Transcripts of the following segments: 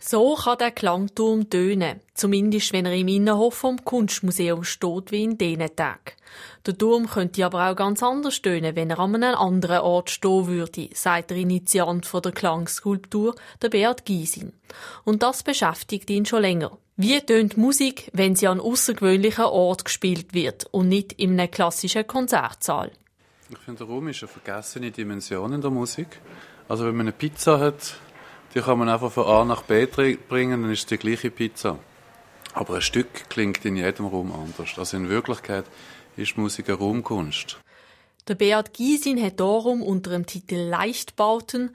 So kann der Klangturm tönen, zumindest wenn er im Innenhof vom Kunstmuseum steht wie in diesen Tagen. Der Turm könnte aber auch ganz anders tönen, wenn er an einem anderen Ort stehen würde, sagt der Initiant von der Klangskulptur, der Beat Gysin. Und das beschäftigt ihn schon länger. Wie tönt Musik, wenn sie an außergewöhnlichen Ort gespielt wird und nicht in einem klassischen Konzertsaal? Ich finde, der Raum ist eine vergessene Dimension in der Musik. Also wenn man eine Pizza hat, die kann man einfach von A nach B bringen, dann ist es die gleiche Pizza. Aber ein Stück klingt in jedem Raum anders. Also in Wirklichkeit ist Musik eine Raumkunst. Der Beat Gysin hat darum unter dem Titel Leichtbauten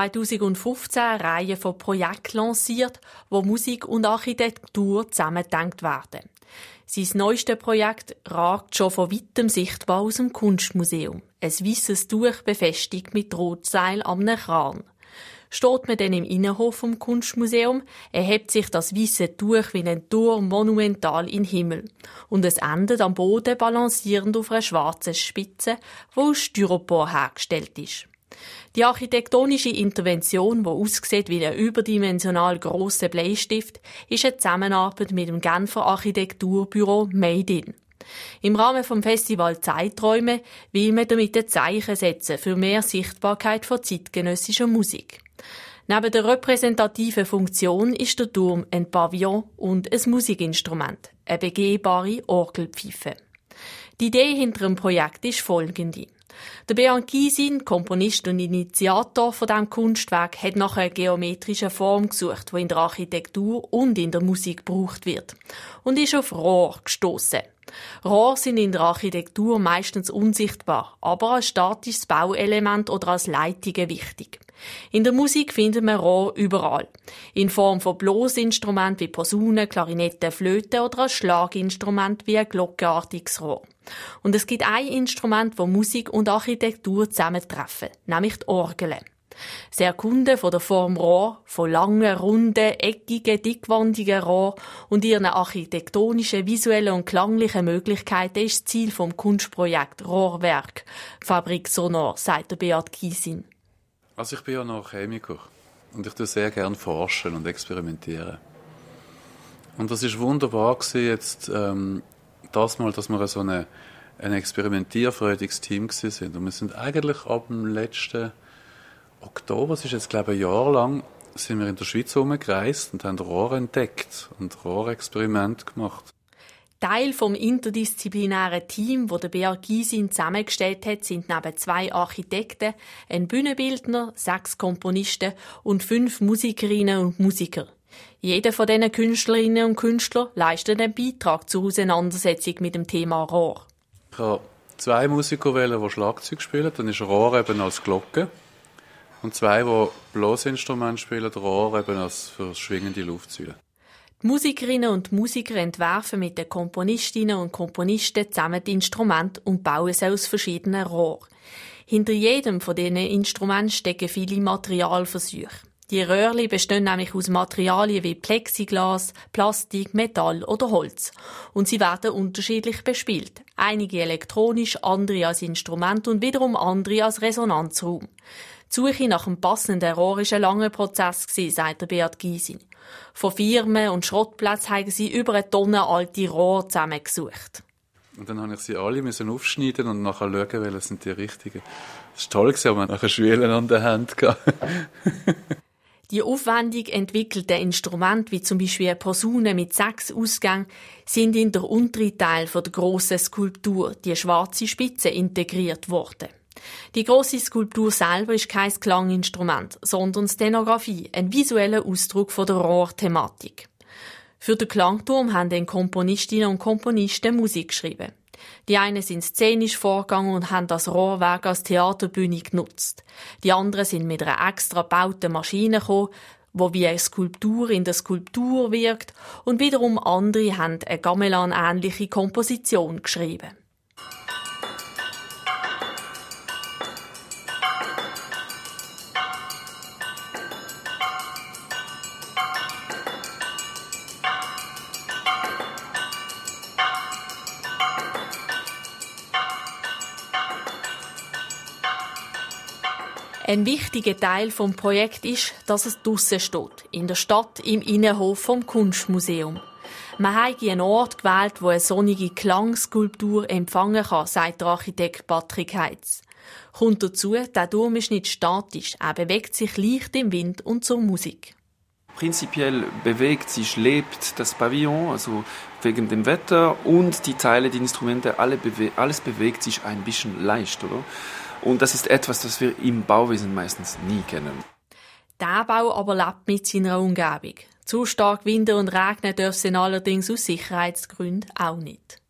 2015 eine Reihe von Projekten lanciert, wo Musik und Architektur zusammengedacht werden. Sein neuestes Projekt ragt schon von weitem sichtbar aus dem Kunstmuseum. Ein weisses Tuch befestigt mit Drahtseil am Kran. Steht man dann im Innenhof vom Kunstmuseum, erhebt sich das weisse Tuch wie ein Turm monumental in den Himmel. Und es endet am Boden balancierend auf einer schwarzen Spitze, die aus Styropor hergestellt ist. Die architektonische Intervention, die aussieht wie ein überdimensional grosser Bleistift, ist eine Zusammenarbeit mit dem Genfer Architekturbüro Made in. Im Rahmen vom Festival Zeiträume will man damit ein Zeichen setzen für mehr Sichtbarkeit von zeitgenössischer Musik. Neben der repräsentativen Funktion ist der Turm ein Pavillon und ein Musikinstrument, eine begehbare Orgelpfeife. Die Idee hinter dem Projekt ist folgende. Der Beat Gysin, Komponist und Initiator von diesem Kunstwerk, hat nach einer geometrischen Form gesucht, die in der Architektur und in der Musik gebraucht wird, und ist auf Rohr gestossen. Rohre sind in der Architektur meistens unsichtbar, aber als statisches Bauelement oder als Leitungen wichtig. In der Musik findet man Rohre überall. In Form von Blosinstrumenten wie Posaune, Klarinette, Flöte oder als Schlaginstrument wie ein glockenartiges Rohr. Und es gibt ein Instrument, wo Musik und Architektur zusammentreffen, nämlich die Orgel. Das Erkunden von der Form Rohr, von langen, runden, eckigen, dickwandigen Rohr und ihren architektonischen, visuellen und klanglichen Möglichkeiten ist das Ziel vom Kunstprojekt Rohrwerk, Fabrik Sonor, sagt der Beat Gysin. Also ich bin ja noch Chemiker und ich tue sehr gerne forschen und experimentieren. Und das ist wunderbar gewesen, jetzt das Mal, dass wir so ein experimentierfreudiges Team gewesen sind. Und wir sind eigentlich ab dem letzten Oktober, das ist jetzt glaube ich ein Jahr lang, sind wir in der Schweiz herumgereist und haben Rohre entdeckt und Rohrexperimente gemacht. Teil vom interdisziplinären Team, das der Beat Gysin zusammengestellt hat, sind neben 2 Architekten, ein Bühnenbildner, 6 Komponisten und 5 Musikerinnen und Musiker. Jeder von diesen Künstlerinnen und Künstlern leistet einen Beitrag zur Auseinandersetzung mit dem Thema Rohr. Ich habe 2 Musiker wählen, die Schlagzeug spielen, dann ist Rohr eben als Glocke. Und 2, die Blosinstrumente spielen, Rohr eben als für schwingende Luftsäule. Die Musikerinnen und Musiker entwerfen mit den Komponistinnen und Komponisten zusammen die Instrumente und bauen sie aus verschiedenen Rohren. Hinter jedem von diesen Instrumenten stecken viele Materialversuche. Die Röhrchen bestehen nämlich aus Materialien wie Plexiglas, Plastik, Metall oder Holz. Und sie werden unterschiedlich bespielt. Einige elektronisch, andere als Instrument und wiederum andere als Resonanzraum. Die Suche nach dem passenden Rohr war ein langer Prozess, sagt der Beat Gysin. Von Firmen und Schrottplätzen haben sie über 1 Tonne alte Rohre zusammengesucht. Und dann musste ich sie alle aufschneiden und nachher schauen, welche sind die richtigen. Das war toll, aber wir hatten nachher Schwelen an der Hand. Die aufwendig entwickelten Instrumente, wie zum Beispiel eine Posaune mit 6 Ausgängen, sind in der unteren Teil der grossen Skulptur, die schwarze Spitze, integriert worden. Die grosse Skulptur selber ist kein Klanginstrument, sondern Szenografie, ein visueller Ausdruck von der Rohrthematik. Für den Klangturm haben dann Komponistinnen und Komponisten Musik geschrieben. Die einen sind szenisch vorgegangen und haben das Rohrwerk als Theaterbühne genutzt. Die anderen sind mit einer extra gebauten Maschine gekommen, die wie eine Skulptur in der Skulptur wirkt, und wiederum andere haben eine Gamelan-ähnliche Komposition geschrieben. Ein wichtiger Teil des Projekts ist, dass es draussen steht, in der Stadt, im Innenhof vom Kunstmuseum. Man hat einen Ort gewählt, wo eine sonnige Klangskulptur empfangen kann, sagt der Architekt Patrick Heitz. Kommt dazu, der Turm ist nicht statisch, er bewegt sich leicht im Wind und zur Musik. Prinzipiell bewegt sich, lebt das Pavillon, also wegen dem Wetter und die Teile, die Instrumente, alles bewegt sich ein bisschen leicht, oder? Und das ist etwas, das wir im Bauwesen meistens nie kennen. Der Bau aber lebt mit seiner Umgebung. Zu stark Wind und Regen dürfen allerdings aus Sicherheitsgründen auch nicht.